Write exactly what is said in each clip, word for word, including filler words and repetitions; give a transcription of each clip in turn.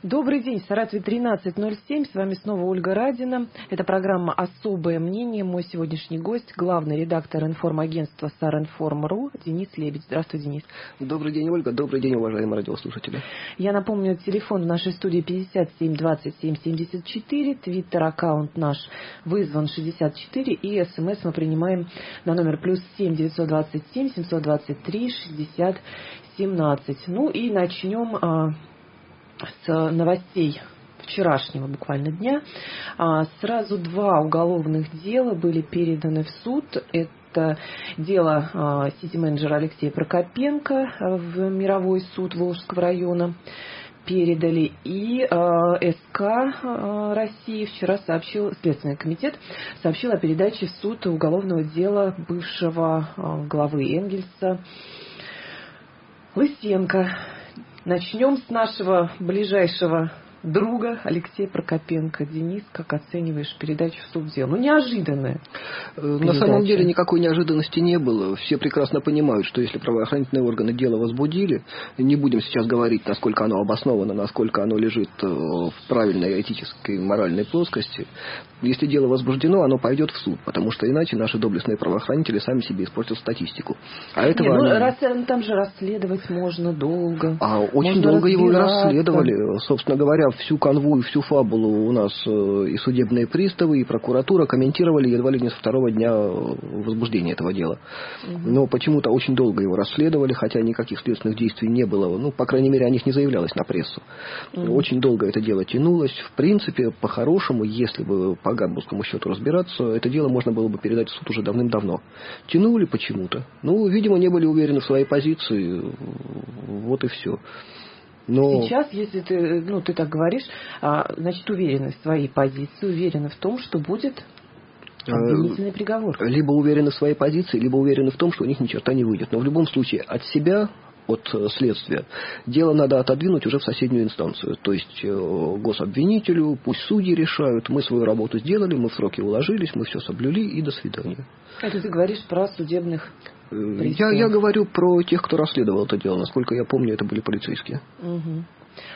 Добрый день, Саратове тринадцать ноль семь, с вами снова Ольга Радина. Это программа «Особое мнение». Мой сегодняшний гость, главный редактор информагентства Саринформ точка ру Денис Лебедь. Здравствуй, Денис. Добрый день, Ольга. Добрый день, уважаемые радиослушатели. Я напомню, телефон в нашей студии пятьдесят семь двадцать семь семьдесят четыре, твиттер-аккаунт наш вызван шестьдесят четыре, и смс мы принимаем на номер плюс семь девятьсот двадцать семь семьсот двадцать три шестьдесят семнадцать. Ну и начнем а, с новостей вчерашнего буквально дня. А, сразу два уголовных дела были переданы в суд. Это дело а, сити-менеджера Алексея Прокопенко в мировой суд Волжского района передали, и э, СК э, России вчера сообщил, Следственный комитет сообщил о передаче в суд уголовного дела бывшего э, главы Энгельса Лысенко. Начнем с нашего ближайшего друга Алексея Прокопенко. Денис, как оцениваешь передачу в суд дела? Ну, неожиданная передача. На самом деле никакой неожиданности не было. Все прекрасно понимают, что если правоохранительные органы дело возбудили, не будем сейчас говорить, насколько оно обосновано, насколько оно лежит в правильной этической, моральной плоскости. Если дело возбуждено, оно пойдет в суд, потому что иначе наши доблестные правоохранители сами себе испортят статистику. А этого не, ну, они... раз, там же расследовать можно долго. А очень можно долго его и разбираться. расследовали. Собственно говоря, всю канву и всю фабулу у нас и судебные приставы, и прокуратура комментировали едва ли не с второго дня возбуждения этого дела. Угу. Но почему-то очень долго его расследовали, хотя никаких следственных действий не было. Ну, по крайней мере, о них не заявлялось на прессу. Угу. Очень долго это дело тянулось. В принципе, по-хорошему, если бы по гамбургскому счету разбираться, это дело можно было бы передать в суд уже давным-давно. Тянули почему-то. Ну, видимо, не были уверены в своей позиции. Вот и все. Но... Сейчас, если ты, ну, ты так говоришь, значит, уверены в своей позиции, уверены в том, что будет обвинительный приговор. Либо уверены в своей позиции, либо уверены в том, что у них ни черта не выйдет. Но в любом случае от себя, от следствия, дело надо отодвинуть уже в соседнюю инстанцию. То есть гособвинителю, пусть судьи решают, мы свою работу сделали, мы в сроки уложились, мы все соблюли и до свидания. Это ты говоришь про судебных Я, я говорю про тех, кто расследовал это дело. Насколько я помню, это были полицейские. Угу.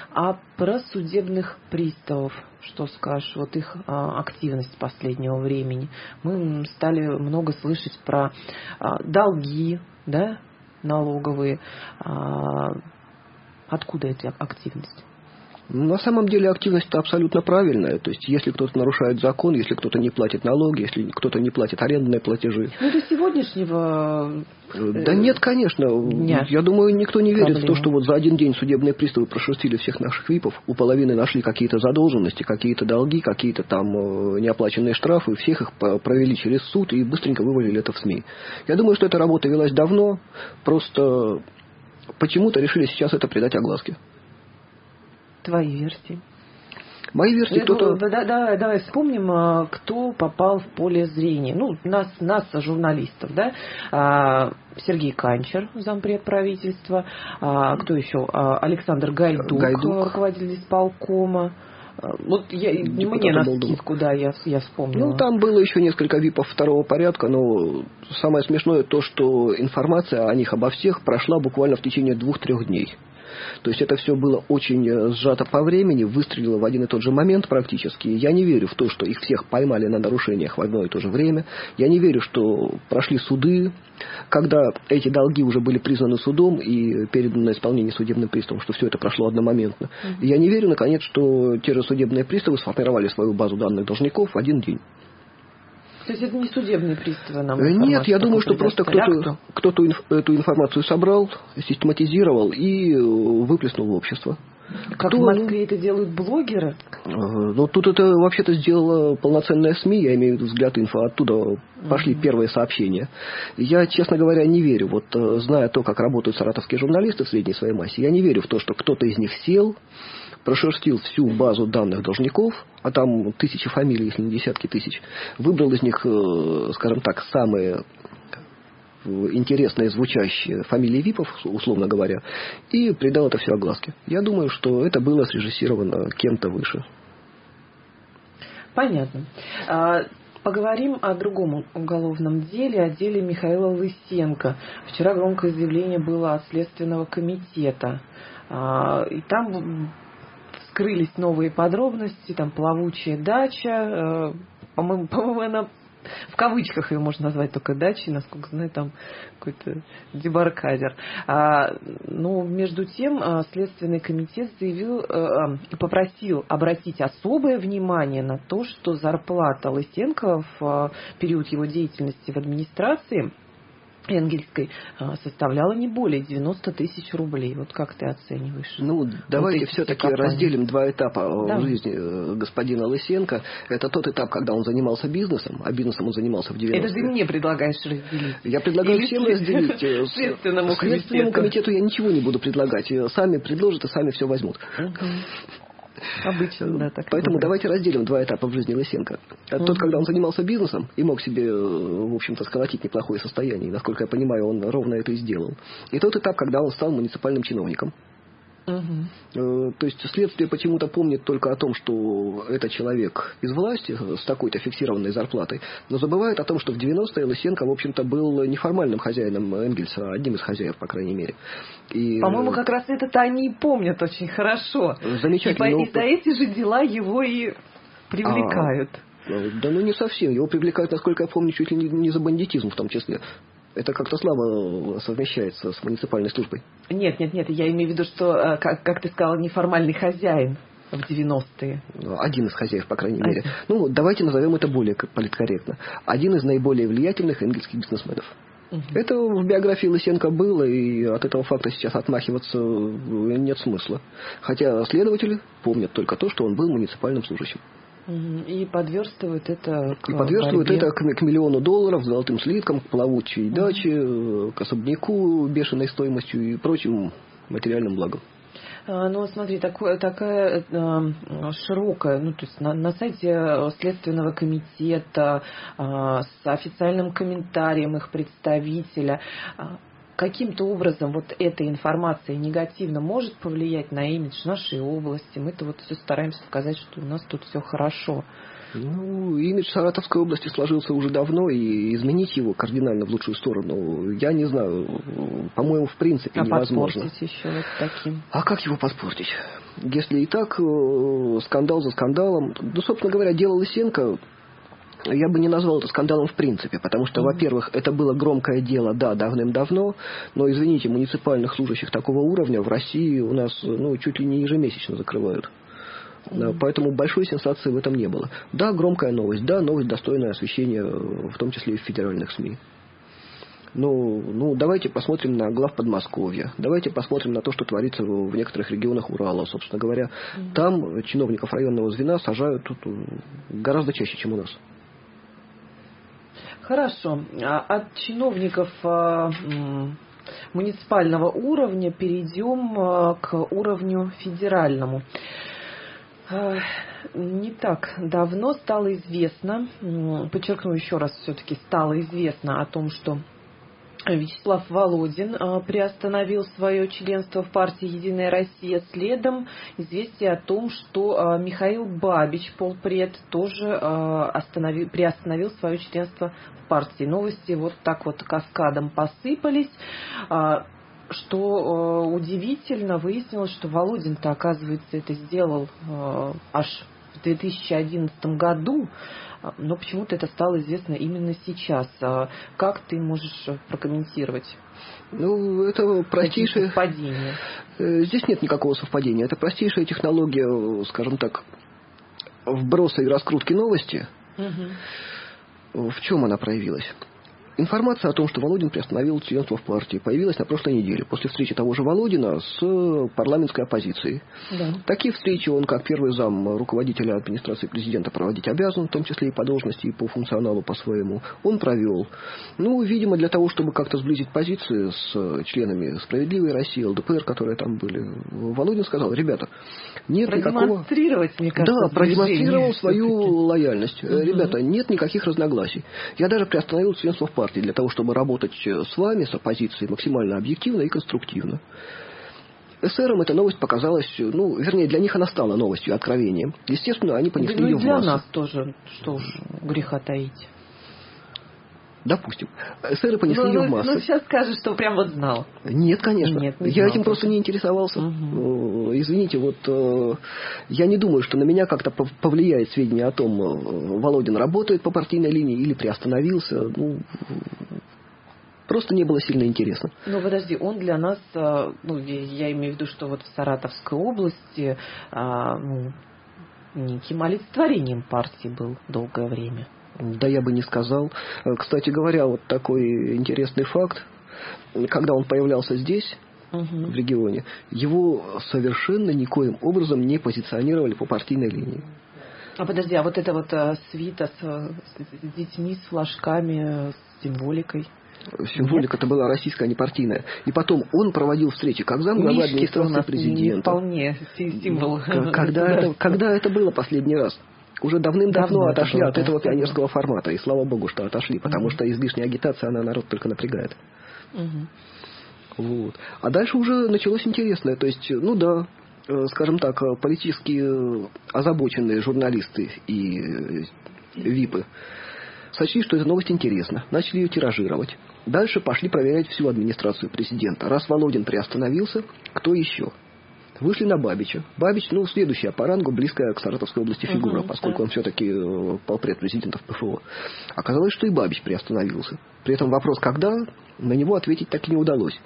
А про судебных приставов, что скажешь? Вот их а, активность последнего времени. Мы стали много слышать про а, долги, да, налоговые. А, откуда эта активность? На самом деле активность-то абсолютно правильная. То есть, если кто-то нарушает закон, если кто-то не платит налоги, если кто-то не платит арендные платежи. Ну, до сегодняшнего... Да нет, конечно. Дня. Я думаю, никто не верит Проблема. в то, что вот за один день судебные приставы прошерстили всех наших ВИПов, у половины нашли какие-то задолженности, какие-то долги, какие-то там неоплаченные штрафы, всех их провели через суд и быстренько вывалили это в СМИ. Я думаю, что эта работа велась давно, просто почему-то решили сейчас это придать огласке. Твои версии. Мои версии кто-то... Да, да, давай вспомним, кто попал в поле зрения. Ну, нас, нас журналистов, да. Сергей Канчер, зампред правительства. Кто еще? Александр Гайдук, Гайдук. руководитель исполкома. Вот я, мне на скидку, да, я, я вспомнила. Ну, там было еще несколько випов второго порядка, но самое смешное то, что информация о них обо всех прошла буквально в течение двух-трех дней. То есть это все было очень сжато по времени, выстрелило в один и тот же момент практически. Я не верю в то, что их всех поймали на нарушениях в одно и то же время. Я не верю, что прошли суды, когда эти долги уже были признаны судом и переданы на исполнение судебным приставом, что все это прошло одномоментно. Mm-hmm. Я не верю, наконец, что те же судебные приставы сформировали свою базу данных должников в один день. То есть это не судебные приставы нам? Нет, я думаю, что просто кто-то, кто-то эту информацию собрал, систематизировал и выплеснул в общество. Как Кто... в Москве это делают блогеры? Ну, тут это вообще-то сделала полноценная СМИ, я имею в виду взгляд инфо, оттуда uh-huh. пошли первые сообщения. Я, честно говоря, не верю, вот зная то, как работают саратовские журналисты в средней своей массе, я не верю в то, что кто-то из них сел, прошерстил всю базу данных должников, а там тысячи фамилий, если не десятки тысяч, выбрал из них, скажем так, самые интересные, звучащие фамилии ВИПов, условно говоря, и придал это все огласке. Я думаю, что это было срежиссировано кем-то выше. Понятно. Поговорим о другом уголовном деле, о деле Михаила Лысенко. Вчера громкое заявление было от Следственного комитета. И там вскрылись новые подробности, там плавучая дача, по-моему, по-моему, она в кавычках ее можно назвать только дачей, насколько знаю, там какой-то дебаркадер. А, но между тем Следственный комитет заявил, попросил обратить особое внимание на то, что зарплата Лысенко в период его деятельности в администрации Энгельской составляла не более девяносто тысяч рублей. Вот как ты оцениваешь? Ну, давайте вот все-таки компании. разделим два этапа да. в жизни господина Лысенко. Это тот этап, когда он занимался бизнесом, а бизнесом он занимался в девяностые. Это ты мне предлагаешь разделить? Я предлагаю Или всем разделить. Следственному комитету. Следственному комитету я ничего не буду предлагать. Сами предложат и сами все возьмут. Обычно, да, так. Поэтому давайте разделим два этапа в жизни Лысенко. Uh-huh. Тот, когда он занимался бизнесом и мог себе, в общем-то, сколотить неплохое состояние, насколько я понимаю, он ровно это и сделал. И тот этап, когда он стал муниципальным чиновником. Uh-huh. То есть следствие почему-то помнит только о том, что это человек из власти с такой-то фиксированной зарплатой, но забывает о том, что в девяностые Лысенко, в общем-то, был неформальным хозяином Энгельса, а одним из хозяев, по крайней мере. И... По-моему, как раз это-то они и помнят очень хорошо. Замечательно. И, и за эти же дела его и привлекают. А, да ну не совсем. Его привлекают, насколько я помню, чуть ли не, не за бандитизм в том числе. Это как-то слабо совмещается с муниципальной службой. Нет, нет, нет. Я имею в виду, что, как, как ты сказал, неформальный хозяин в девяностые. Один из хозяев, по крайней мере. Ну, давайте назовем это более политкорректно. Один из наиболее влиятельных энгельских бизнесменов. Угу. Это в биографии Лысенко было, и от этого факта сейчас отмахиваться нет смысла. Хотя следователи помнят только то, что он был муниципальным служащим. И подверстывают это к И подверстывают борьбе. это к, к миллиону долларов, золотым слиткам, к плавучей даче, к особняку бешеной стоимостью и прочим материальным благам. Ну, смотри, такое, такая э, широкая, ну, то есть на, на сайте Следственного комитета э, с официальным комментарием их представителя, э, каким-то образом вот эта информация негативно может повлиять на имидж нашей области. Мы-то вот все стараемся сказать, что у нас тут все хорошо. Ну, имидж Саратовской области сложился уже давно, и изменить его кардинально в лучшую сторону, я не знаю, по-моему, в принципе а невозможно. А подпортить еще вот таким? А как его подпортить? Если и так скандал за скандалом, ну, собственно говоря, дело Лысенко, я бы не назвал это скандалом в принципе, потому что, mm-hmm. во-первых, это было громкое дело, да, давным-давно, но, извините, муниципальных служащих такого уровня в России у нас, ну, чуть ли не ежемесячно закрывают. Mm-hmm. Поэтому большой сенсации в этом не было. Да, громкая новость, да, новость, достойная освещения, в том числе и в федеральных СМИ. Ну, ну, давайте посмотрим на глав Подмосковья. Давайте посмотрим на то, что творится в некоторых регионах Урала. Собственно говоря, mm-hmm. там чиновников районного звена сажают тут гораздо чаще, чем у нас. Хорошо. От чиновников муниципального уровня перейдем к уровню федеральному. Не так давно стало известно, подчеркну еще раз, все-таки стало известно о том, что Вячеслав Володин приостановил свое членство в партии «Единая Россия». Следом известие о том, что Михаил Бабич, полпред, тоже остановил, приостановил свое членство в партии. Новости вот так вот каскадом посыпались. Что удивительно, выяснилось, что Володин-то, оказывается, это сделал аж в две тысячи одиннадцатом году, но почему-то это стало известно именно сейчас. Как ты можешь прокомментировать? Ну, это простейшее... совпадение. Здесь нет никакого совпадения. Это простейшая технология, скажем так, вброса и раскрутки новости. Угу. В чем она проявилась? Информация о том, что Володин приостановил членство в партии, появилась на прошлой неделе, после встречи того же Володина с парламентской оппозицией. Да. Такие встречи он, как первый зам руководителя администрации президента, проводить обязан, в том числе и по должности, и по функционалу по-своему. Он провел. Ну, видимо, для того, чтобы как-то сблизить позиции с членами «Справедливой России», эл дэ пэ эр, которые там были, Володин сказал: ребята, нет никакого... Продемонстрировать, мне кажется, Да, продемонстрировал свою лояльность. Угу. Ребята, нет никаких разногласий. Я даже приостановил членство в партии для того, чтобы работать с вами, с оппозицией, максимально объективно и конструктивно. эсерам эта новость показалась, ну, вернее, для них она стала новостью, откровением. Естественно, они понесли да, ее ну, в массы. Для нас тоже, что уж греха таить. Допустим. Эсеры понесли ну, ее ну, в массы. Ну, сейчас скажешь, что прям вот знал. Нет, конечно. Нет, не я знал, этим просто не интересовался. Угу. Извините, вот э, я не думаю, что на меня как-то повлияет сведения о том, э, Володин работает по партийной линии или приостановился. Ну, просто не было сильно интересно. Ну, подожди, он для нас, ну, я имею в виду, что вот в Саратовской области, ну, неким олицетворением партии был долгое время. Да я бы не сказал. Кстати говоря, вот такой интересный факт. Когда он появлялся здесь, угу. в регионе, его совершенно никоим образом не позиционировали по партийной линии. А подожди, а вот эта вот а, свита с, с детьми, с флажками, с символикой? Символика-то была российская, а не партийная. И потом он проводил встречи как замглавы администрации президента. Не вполне символ. Когда это, когда это было последний раз? Уже давным-давно Давно отошли было, от этого пионерского формата. И слава богу, что отошли, потому угу. что излишняя агитация, она народ только напрягает. Угу. Вот. А дальше уже началось интересное. То есть, ну да, скажем так, политически озабоченные журналисты и випы сочли, что эта новость интересна. Начали ее тиражировать. Дальше пошли проверять всю администрацию президента. Раз Володин приостановился, кто еще? Вышли на Бабича. Бабич, ну, следующая по рангу, близкая к Саратовской области фигура, uh-huh, поскольку да. он все-таки полпред президента в ПФО. Оказалось, что и Бабич приостановился. При этом вопрос, когда, на него ответить так и не удалось.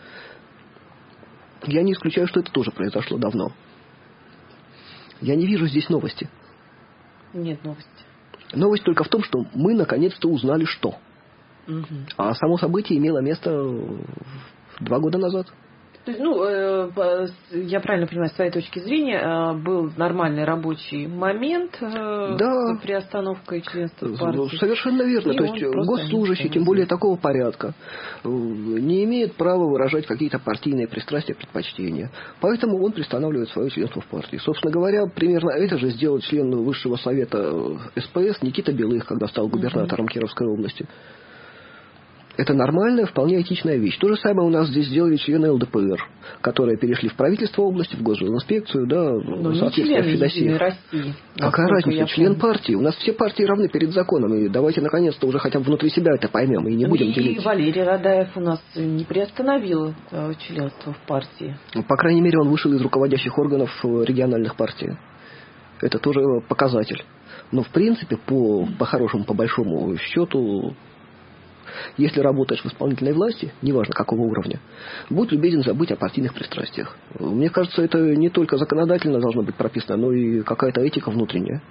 Я не исключаю, что это тоже произошло давно. Я не вижу здесь новости. Нет новости. Новость только в том, что мы наконец-то узнали, что. Uh-huh. А само событие имело место два года назад. То есть, ну, э, я правильно понимаю, с твоей точки зрения, э, был нормальный рабочий момент э, да. с приостановкой членства в партии. Совершенно верно. И То есть госслужащий, тем более такого порядка, не имеет права выражать какие-то партийные пристрастия, предпочтения. Поэтому он приостанавливает свое членство в партии. Собственно говоря, примерно это же сделал член Высшего совета СПС Никита Белых, когда стал губернатором mm-hmm. Кировской области. Это нормальная, вполне этичная вещь. То же самое у нас здесь сделали члены ЛДПР, которые перешли в правительство области, в госинспекцию, да, но соответственно, Федосеев. России. Какая разница? Член партии. У нас все партии равны перед законом. И давайте наконец-то уже хотя бы внутри себя это поймем и не будем и делить. И Валерий Радаев у нас не приостановил членство в партии. По крайней мере, он вышел из руководящих органов региональных партий. Это тоже показатель. Но в принципе, по, по-хорошему, по большому счету, если работаешь в исполнительной власти, неважно какого уровня, будь любезен забыть о партийных пристрастиях. Мне кажется, это не только законодательно должно быть прописано, но и какая-то этика внутренняя.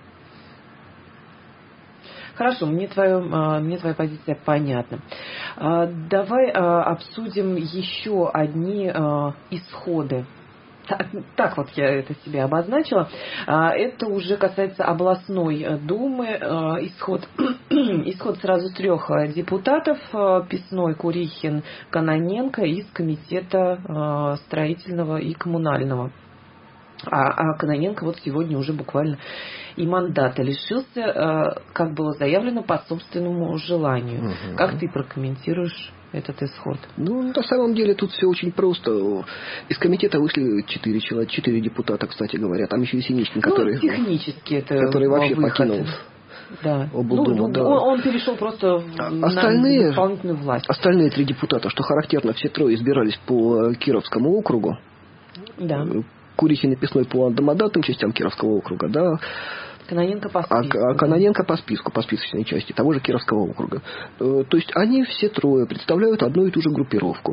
Хорошо, мне, твое, мне твоя позиция понятна. Давай обсудим еще одни исходы. Так, так вот я это себе обозначила. Это уже касается областной думы. Исход, исход сразу трех депутатов: Песной, Курихин, Кононенко из комитета строительного и коммунального. А, а Кононенко вот сегодня уже буквально и мандата лишился, как было заявлено, по собственному желанию. Угу. Как ты прокомментируешь этот исход? Ну, на самом деле тут все очень просто. Из комитета вышли четыре человека, четыре депутата, кстати говоря. Там еще и Синичкин, который, ну, технически это который вообще выход. покинул. Да. Облдуму, ну, да. он, он перешел просто в, остальные, на исполнительную власть. Остальные три депутата, что характерно, все трое избирались по Кировскому округу. Да. Курихин и Песной по домодатным частям Кировского округа, да. Кононенко по списку. А, а Кононенко по списку, по списочной части того же Кировского округа. То есть они все трое представляют одну и ту же группировку.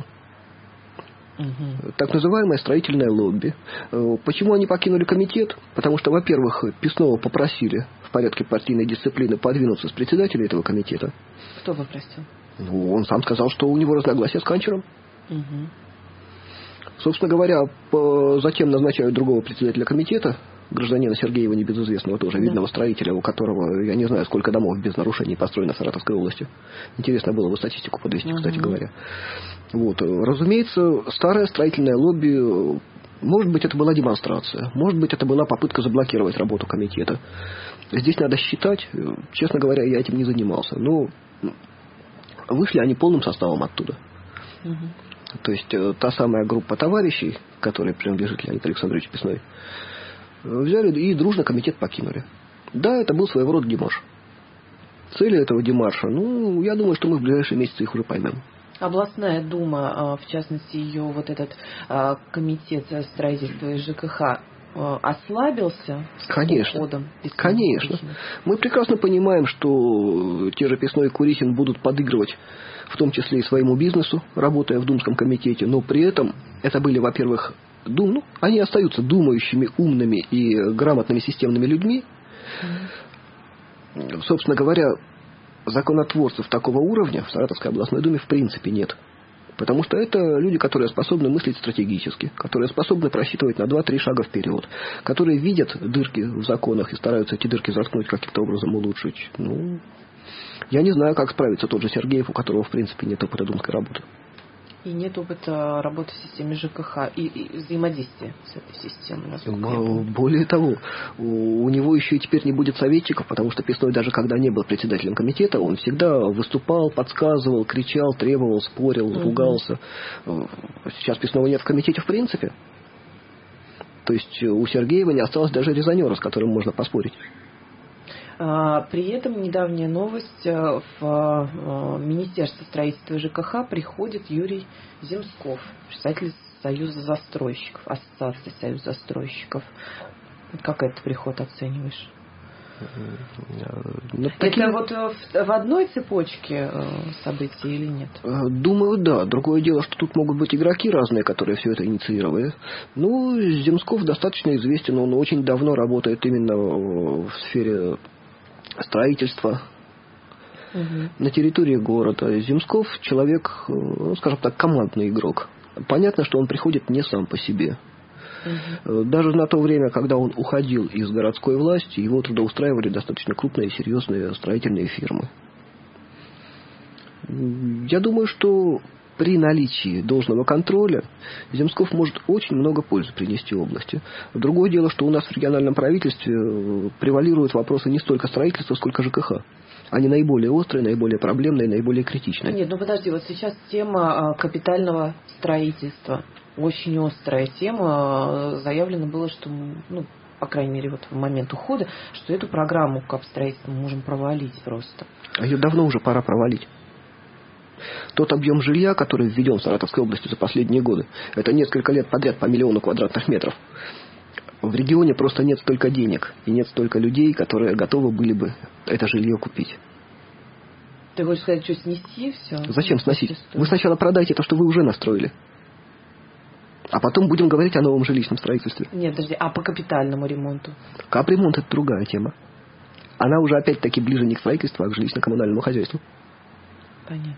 Угу. Так называемое строительное лобби. Почему они покинули комитет? Потому что, во-первых, Песного попросили в порядке партийной дисциплины подвинуться с председателя этого комитета. Кто попросил? Ну, он сам сказал, что у него разногласия с Канчером. Угу. Собственно говоря, затем назначают другого председателя комитета, гражданина Сергеева, небезызвестного тоже, да. видного строителя, у которого, я не знаю, сколько домов без нарушений построено в Саратовской области. Интересно было бы статистику подвести, угу. кстати говоря. Вот. Разумеется, старое строительное лобби, может быть, это была демонстрация, может быть, это была попытка заблокировать работу комитета. Здесь надо считать, честно говоря, я этим не занимался. Но вышли они полным составом оттуда. Угу. То есть та самая группа товарищей, которая принадлежит Леониду Александровичу Песной, взяли и дружно комитет покинули. Да, это был своего рода демарш. цели этого демарша, ну, я думаю, что мы в ближайшие месяцы их уже поймем. Областная дума, в частности, ее вот этот комитет строительства и ЖКХ, ослабился Конечно, уходом конечно. Мы прекрасно понимаем, что те же Песной и Курихин будут подыгрывать, в том числе и своему бизнесу, работая в Думском комитете, но при этом это были, во-первых, дум, ну, они остаются думающими, умными и грамотными системными людьми. Mm-hmm. Собственно говоря, законотворцев такого уровня в Саратовской областной думе в принципе нет. Потому что это люди, которые способны мыслить стратегически, которые способны просчитывать на два-три шага вперед, которые видят дырки в законах и стараются эти дырки заткнуть, каким-то образом улучшить. Ну, я не знаю, как справится тот же Сергеев, у которого в принципе нет опыта думской работы. И нет опыта работы в системе ЖКХ и, и взаимодействия с этой системой. Более того, у, у него еще и теперь не будет советчиков, потому что Песной, даже когда не был председателем комитета, он всегда выступал, подсказывал, кричал, требовал, спорил, угу. ругался. Сейчас Песного нет в комитете в принципе. То есть у Сергеева не осталось даже резонера, с которым можно поспорить. При этом недавняя новость: в Министерство строительства и ЖКХ приходит Юрий Земсков, председатель Союза застройщиков, Ассоциации Союза застройщиков. Как этот приход оцениваешь? Но это такие... вот в, в одной цепочке событий или нет? Думаю, да. Другое дело, что тут могут быть игроки разные, которые все это инициировали. Ну, Земсков достаточно известен, он очень давно работает именно в сфере строительства угу. на территории города. Земсков человек, ну, скажем так, командный игрок. Понятно, что он приходит не сам по себе. Угу. Даже на то время, когда он уходил из городской власти, его трудоустраивали достаточно крупные и серьезные строительные фирмы. Я думаю, что при наличии должного контроля Земсков может очень много пользы принести области. Другое дело, что у нас в региональном правительстве превалируют вопросы не столько строительства, сколько ЖКХ. Они наиболее острые, наиболее проблемные, наиболее критичные. Нет, ну подожди, вот сейчас тема капитального строительства. Очень острая тема. Заявлено было, что, ну, по крайней мере, вот в момент ухода, что эту программу капстроительства мы можем провалить просто. А ее давно уже пора провалить. Тот объем жилья, который введен в Саратовской области за последние годы, это несколько лет подряд по миллиону квадратных метров. В регионе просто нет столько денег и нет столько людей, которые готовы были бы это жилье купить. Ты хочешь сказать, что снести все? Зачем сносить? Вы сначала продайте то, что вы уже настроили. А потом будем говорить о новом жилищном строительстве. Нет, подожди, а по капитальному ремонту? Капремонт — это другая тема. Она уже опять-таки ближе не к строительству, а к жилищно-коммунальному хозяйству. Понятно.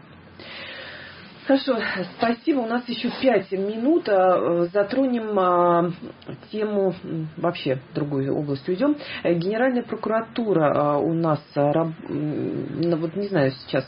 Хорошо, спасибо. У нас еще пять минут. Затронем тему, вообще в другую область уйдем. Генеральная прокуратура у нас, вот не знаю, сейчас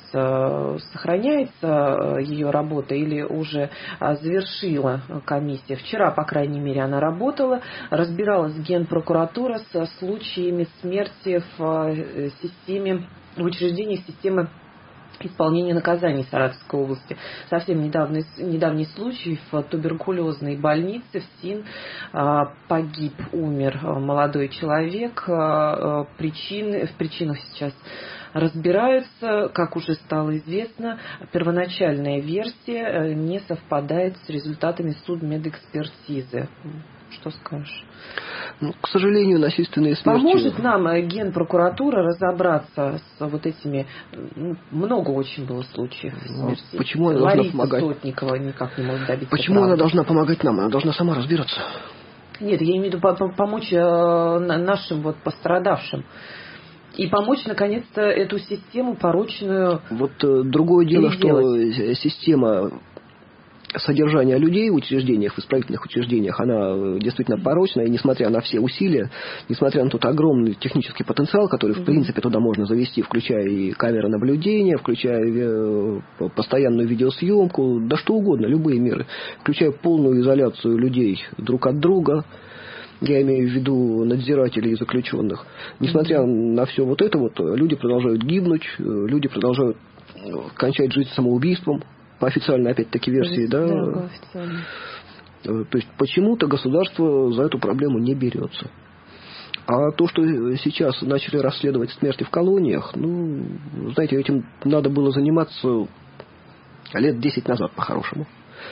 сохраняется ее работа или уже завершила комиссия. Вчера, по крайней мере, она работала. Разбиралась Генпрокуратура со случаями смерти в системе, в учреждениях системы исполнения наказаний Саратовской области. Совсем недавний, недавний случай в туберкулезной больнице в СИН. Погиб, умер молодой человек. Причины, в причинах сейчас разбираются. Как уже стало известно, первоначальная версия не совпадает с результатами судмедэкспертизы. Что скажешь? Ну, к сожалению, насильственные смерти... Поможет нам Генпрокуратура разобраться с вот этими... Ну, много очень было случаев смерти. Почему она должна Лариса помогать? Сотникова никак не может добиться Почему правды. Она должна помогать нам? Она должна сама разбираться. Нет, я имею в виду помочь нашим вот пострадавшим. И помочь, наконец-то, эту систему порочную... Вот э, другое дело, что система... Содержание людей в учреждениях, в исправительных учреждениях, она действительно порочная, и несмотря на все усилия, несмотря на тот огромный технический потенциал, который, в принципе, туда можно завести, включая и камеры наблюдения, включая постоянную видеосъемку, да что угодно, любые меры, включая полную изоляцию людей друг от друга, я имею в виду надзирателей и заключенных. Несмотря mm-hmm. на все вот это, вот, люди продолжают гибнуть, люди продолжают кончать жизнь самоубийством, по официальной, опять-таки, версии, да? Да, то есть почему-то государство за эту проблему не берется. А то, что сейчас начали расследовать смерти в колониях, ну, знаете, этим надо было заниматься лет десять назад, по-хорошему.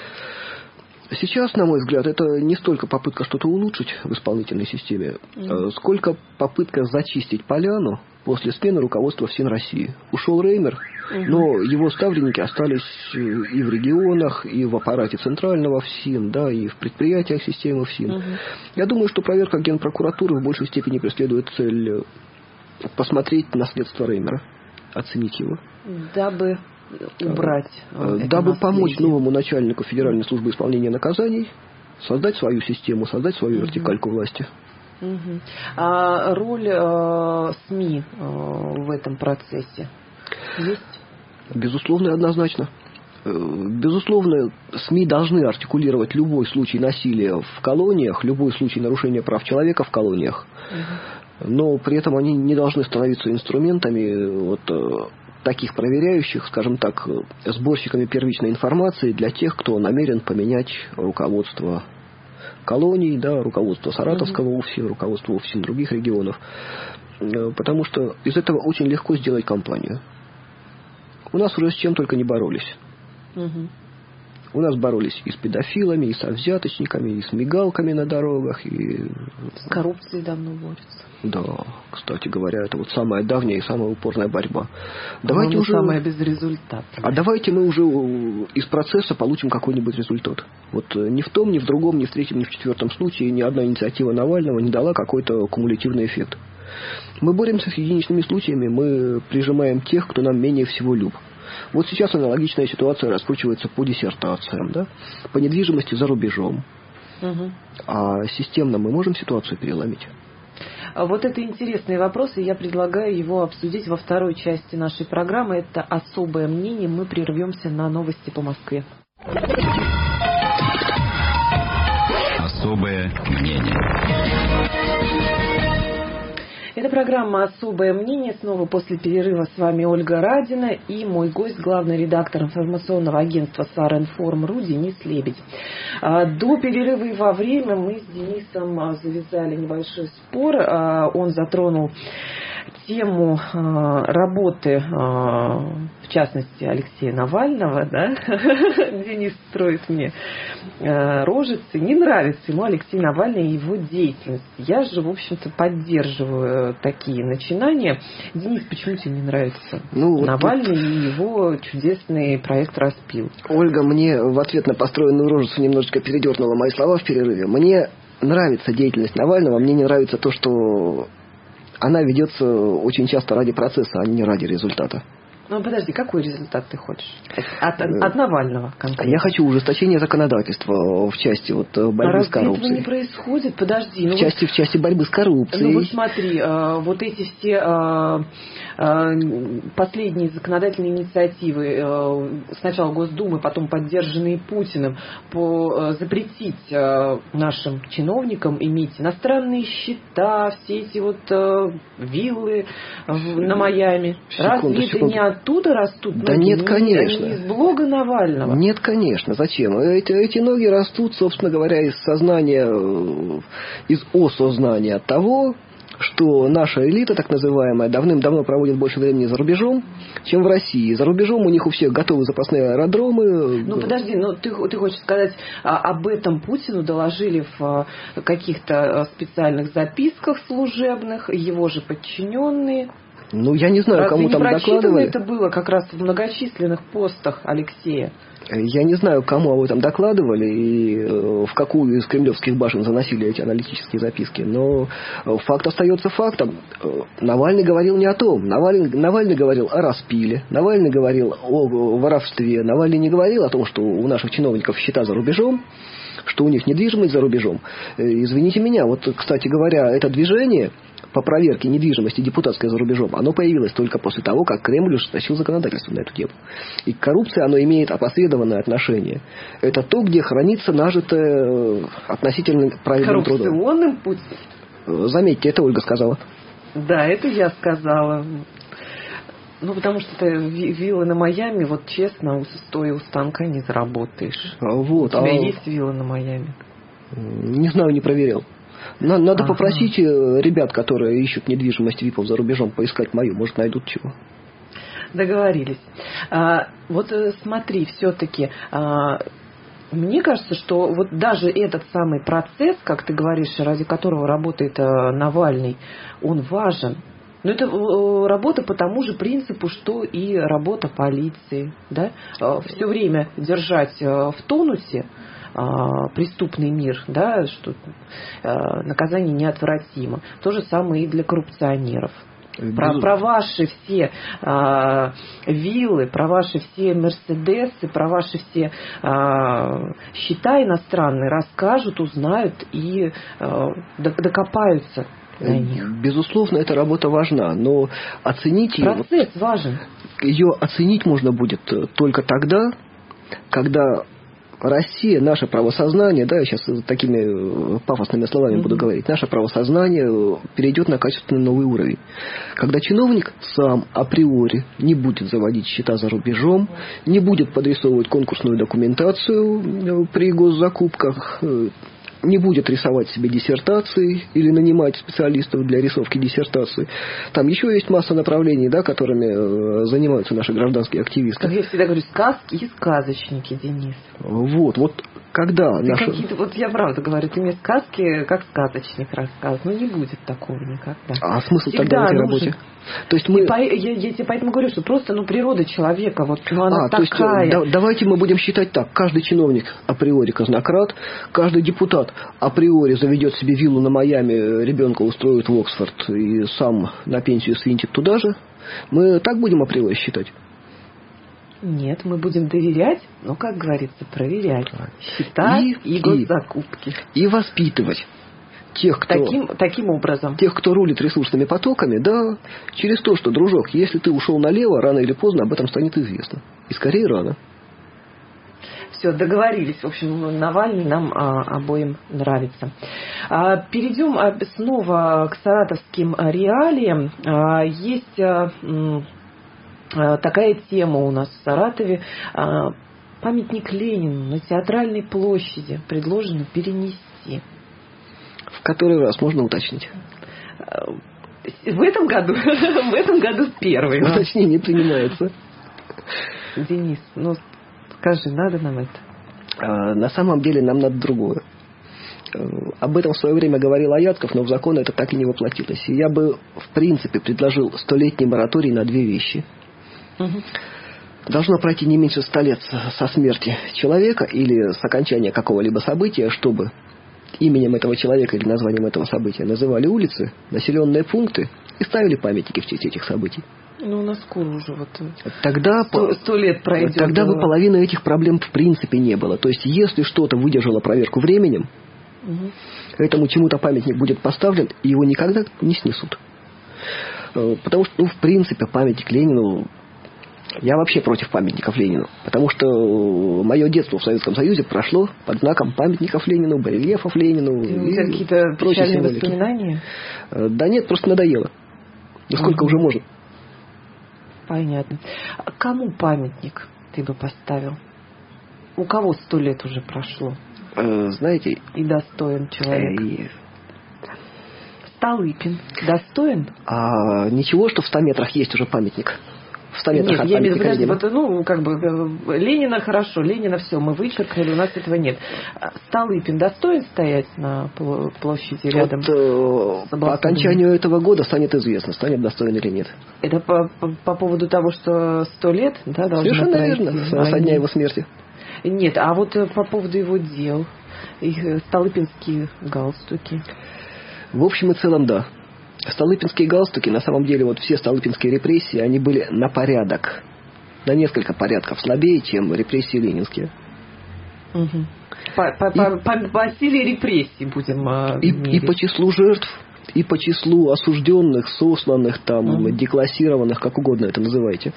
Сейчас, на мой взгляд, это не столько попытка что-то улучшить в исполнительной системе, mm-hmm. сколько попытка зачистить поляну после смены руководства ФСИН России. Ушел Реймер, mm-hmm. но его ставленники остались и в регионах, и в аппарате центрального ФСИН, да, и в предприятиях системы ФСИН. Mm-hmm. Я думаю, что проверка Генпрокуратуры в большей степени преследует цель посмотреть на следство Реймера, оценить его. Дабы убрать. Дабы помочь новому начальнику Федеральной службы исполнения наказаний создать свою систему, создать свою угу. вертикальку власти. Угу. А роль э, СМИ э, в этом процессе есть? Безусловно и однозначно. Безусловно, СМИ должны артикулировать любой случай насилия в колониях, любой случай нарушения прав человека в колониях, угу. но при этом они не должны становиться инструментами вот, таких проверяющих, скажем так, сборщиками первичной информации для тех, кто намерен поменять руководство колоний, да, руководство Саратовского УФСИН, руководство УФСИН других регионов. Потому что из этого очень легко сделать кампанию. У нас уже с чем только не боролись. Угу. У нас боролись и с педофилами, и со взяточниками, и с мигалками на дорогах, и... С коррупцией давно борются. Да, кстати говоря, это вот самая давняя и самая упорная борьба. Давайте уже... самая безрезультатная. А давайте мы уже из процесса получим какой-нибудь результат. Вот ни в том, ни в другом, ни в третьем, ни в четвертом случае ни одна инициатива Навального не дала какой-то кумулятивный эффект. Мы боремся с единичными случаями, мы прижимаем тех, кто нам менее всего люб. Вот сейчас аналогичная ситуация раскручивается по диссертациям, да? По недвижимости за рубежом. Угу. А системно мы можем ситуацию переломить? Вот это интересный вопрос, и я предлагаю его обсудить во второй части нашей программы. Это особое мнение. Мы прервемся на новости по Москве. Особое мнение. Это программа «Особое мнение». Снова после перерыва с вами Ольга Радина и мой гость, главный редактор информационного агентства «Саринформ.ру» Денис Лебедь. До перерыва и во время мы с Денисом завязали небольшой спор. Он затронул тему работы, в частности, Алексея Навального, да? Денис строит мне рожицы. Не нравится ему Алексей Навальный и его деятельность. Я же, в общем-то, поддерживаю такие начинания. Денис, почему тебе не нравится ну, Навальный вот... и его чудесный проект «Распил»? Ольга мне в ответ на построенную рожицу немножечко передернула мои слова в перерыве. Мне нравится деятельность Навального, мне не нравится то, что она ведется очень часто ради процесса, а не ради результата. Ну, подожди, какой результат ты хочешь? От, от Навального конкретно. Я хочу ужесточения законодательства в части вот, борьбы а с коррупцией. этого не происходит? Подожди. В, Ну части, вот, в части борьбы с коррупцией. Ну вот смотри, вот эти все последние законодательные инициативы, сначала Госдумы, потом поддержанные Путиным, по запретить нашим чиновникам иметь иностранные счета, все эти вот виллы на Майами. Секунду, Разве секунду. это не оттуда растут ноги? Да нет, конечно. Они из блога Навального. Нет, конечно. Зачем? Эти, эти ноги растут, собственно говоря, из сознания, из осознания того, что наша элита, так называемая, давным-давно проводит больше времени за рубежом, чем в России. За рубежом у них у всех готовы запасные аэродромы. Ну, подожди, ну ты, ты хочешь сказать, а, об этом Путину доложили в а, каких-то специальных записках служебных, его же подчиненные? Ну, я не знаю, Разве кому не там докладывали. это было как раз в многочисленных постах Алексея? Я не знаю, кому об этом докладывали и э, в какую из кремлевских башен заносили эти аналитические записки. Но э, факт остается фактом. Э, Навальный говорил не о том. Навальный, Навальный говорил о распиле. Навальный говорил о воровстве. Навальный не говорил о том, что у наших чиновников счета за рубежом, что у них недвижимость за рубежом. Э, извините меня, вот, кстати говоря, это движение по проверке недвижимости депутатской за рубежом, оно появилось только после того, как Кремль ужесточил законодательство на эту тему. И к коррупции оно имеет опосредованное отношение. Это то, где хранится нажитое относительно правильным трудом. Коррупционным путем? Заметьте, это Ольга сказала. Да, это я сказала. Ну, потому что ты виллы на Майами, вот честно, стоя у станка не заработаешь. Вот, у тебя а... есть вилла на Майами? Не знаю, не проверял. Надо ага. попросить ребят, которые ищут недвижимость ВИПов за рубежом, поискать мою, может, найдут чего. Договорились. А, вот смотри, все-таки... А, мне кажется, что вот даже этот самый процесс, как ты говоришь, ради которого работает Навальный, он важен. Но это работа по тому же принципу, что и работа полиции. Да? Все время держать в тонусе преступный мир, да, что наказание неотвратимо. То же самое и для коррупционеров. Про, про ваши все а, виллы, про ваши все мерседесы, про ваши все а, счета иностранные расскажут, узнают и а, докопаются до них. Безусловно, эта работа важна, но оценить ее... Процесс важен. Ее оценить можно будет только тогда, когда... Россия, наше правосознание, да, я сейчас такими пафосными словами mm-hmm. буду говорить, наше правосознание перейдет на качественно новый уровень. Когда чиновник сам априори не будет заводить счета за рубежом, не будет подрисовывать конкурсную документацию при госзакупках, не будет рисовать себе диссертации или нанимать специалистов для рисовки диссертаций. Там еще есть масса направлений, да, которыми занимаются наши гражданские активисты. Как я всегда говорю, сказки и сказочники, Денис. Вот, вот когда наши... Вот я правда говорю, ты мне сказки как сказочник рассказываешь. Ну не будет такого никогда. А смысл всегда тогда в этой нужен... работе? То есть мы... По... Я, я тебе поэтому говорю, что просто ну, природа человека, вот, ну, она а, такая. То есть, да, давайте мы будем считать так. Каждый чиновник априори казнократ, каждый депутат априори заведет себе виллу на Майами, ребенка устроит в Оксфорд и сам на пенсию свинтит туда же. Мы так будем априори считать? Нет, мы будем доверять, но, как говорится, проверять. Счета и, и госзакупки. И, и воспитывать. Тех, кто, таким, таким образом. Тех, кто рулит ресурсными потоками, да, через то, что, дружок, если ты ушел налево, рано или поздно об этом станет известно. И скорее рано. Все, договорились. В общем, Навальный нам а, обоим нравится. А, перейдем а, снова к саратовским реалиям. А, есть а, а, такая тема у нас в Саратове. А, памятник Ленину на Театральной площади предложено перенести. В который раз можно уточнить? В этом году, в этом году первый. Уточнение принимается. Денис, ну скажи, надо нам это? А, на самом деле нам надо другое. Об этом в свое время говорил Аятков, но в закон это так и не воплотилось. И я бы, в принципе, предложил столетний мораторий на две вещи. Угу. Должно пройти не меньше ста лет со смерти человека или с окончания какого-либо события, чтобы именем этого человека или названием этого события называли улицы, населенные пункты и ставили памятники в честь этих событий. Ну, у нас скоро уже вот тогда сто, сто лет пройдет. Тогда бы половины этих проблем в принципе не было. То есть, если что-то выдержало проверку временем, угу. этому чему-то памятник будет поставлен, и его никогда не снесут. Потому что, ну, в принципе, памятник Ленину... Я вообще против памятников Ленину, потому что мое детство в Советском Союзе прошло под знаком памятников Ленину, барельефов Ленину. И какие-то печальные воспоминания? Да нет, просто надоело. Ну сколько угу. уже можно? Понятно. А кому памятник ты бы поставил? У кого сто лет уже прошло? Э, знаете... И достоин человек. И... Столыпин достоин? А, ничего, что в ста метрах есть уже памятник. В ста метрах нет, от я имею в виду, Ленина. Вот, ну, как бы, Ленина хорошо, Ленина все, мы вычеркнули, у нас этого нет. Столыпин достоин стоять на площади рядом? Вот, по окончанию этого года станет известно, станет достоин или нет. Это по, по, по поводу того, что сто лет, да, должно совершенно пройти? верно, со дня его смерти. Нет, а вот по поводу его дел, их столыпинские галстуки. В общем и целом, да. Столыпинские галстуки, на самом деле, вот все столыпинские репрессии, они были на порядок, на несколько порядков слабее, чем репрессии ленинские. Угу. По, по, и, по, по силе репрессий будем и, и по числу жертв, и по числу осужденных, сосланных, там, угу. деклассированных, как угодно это называйте.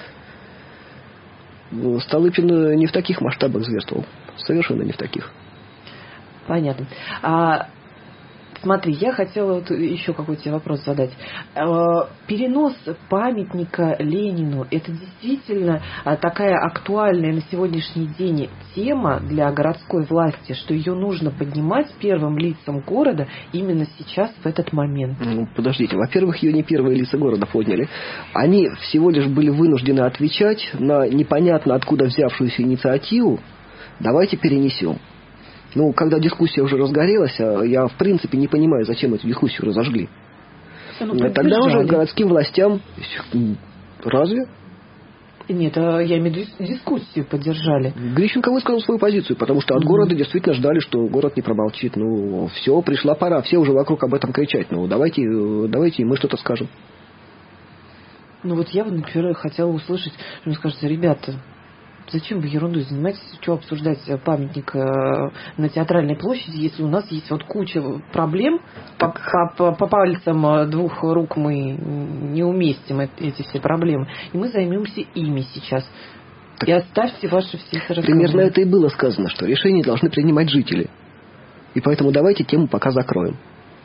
Столыпин не в таких масштабах зверствовал. Совершенно не в таких. Понятно. А Смотри, я хотела вот еще какой-то тебе вопрос задать. Перенос памятника Ленину – это действительно такая актуальная на сегодняшний день тема для городской власти, что ее нужно поднимать первым лицам города именно сейчас, в этот момент? Ну, подождите, во-первых, ее не первые лица города подняли. Они всего лишь были вынуждены отвечать на непонятно откуда взявшуюся инициативу. Давайте перенесем. Ну, когда дискуссия уже разгорелась, я в принципе не понимаю, зачем эту дискуссию разожгли. Ну, тогда уже городским властям... Разве? Нет, я имею в виду, дискуссию поддержали. Грищенко высказал свою позицию, потому что от mm-hmm. города действительно ждали, что город не промолчит. Ну, все, пришла пора, все уже вокруг об этом кричать. Ну, давайте, давайте мы что-то скажем. Ну, вот я бы, например, хотела услышать, что мне скажется, ребята... Зачем вы ерундой занимаетесь? Что обсуждать памятник на Театральной площади, если у нас есть вот куча проблем, по, по, по пальцам двух рук мы не уместим эти все проблемы, и мы займемся ими сейчас. Так, и оставьте ваши все разговоры. Примерно это и было сказано, что решения должны принимать жители. И поэтому давайте тему пока закроем.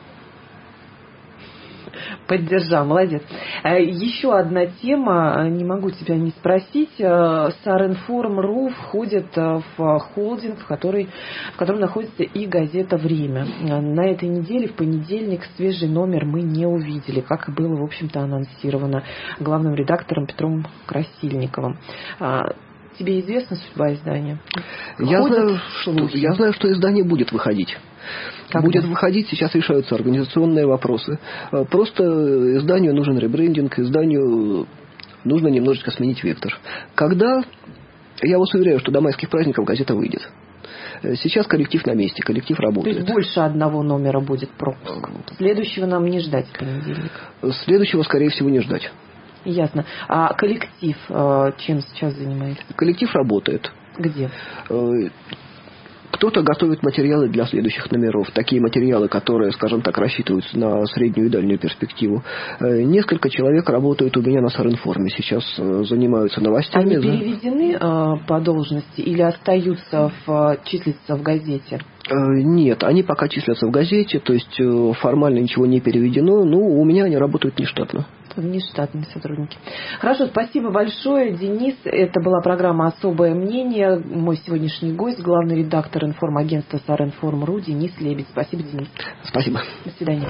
Поддержал, молодец. Еще одна тема, не могу тебя не спросить. Саринформ.ру входит в холдинг, в, который, в котором находится и газета «Время». На этой неделе, в понедельник, свежий номер мы не увидели, как и было, в общем-то, анонсировано главным редактором Петром Красильниковым. Тебе известна судьба издания? Я знаю, что, я знаю, что издание будет выходить. Когда? Будет выходить, сейчас решаются организационные вопросы. Просто изданию нужен ребрендинг, изданию нужно немножечко сменить вектор. Когда, я вас уверяю, что до майских праздников газета выйдет. Сейчас коллектив на месте, коллектив работает. То есть больше одного номера будет пропуск. Следующего нам не ждать в понедельник? Следующего, скорее всего, не ждать. Ясно. А коллектив чем сейчас занимается? Коллектив работает. Где? Кто-то готовит материалы для следующих номеров. Такие материалы, которые, скажем так, рассчитываются на среднюю и дальнюю перспективу. Несколько человек работают у меня на Саринформе. Сейчас занимаются новостями. Они переведены по должности или остаются в, числятся в газете? Нет, они пока числятся в газете. То есть формально ничего не переведено. Но у меня они работают нештатно. Нештатные сотрудники. Хорошо, спасибо большое, Денис. Это была программа «Особое мнение». Мой сегодняшний гость, главный редактор информагентства Саринформ.ру Денис Лебедь. Спасибо, Денис. Спасибо. До свидания.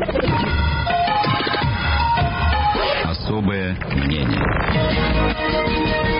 Особое мнение.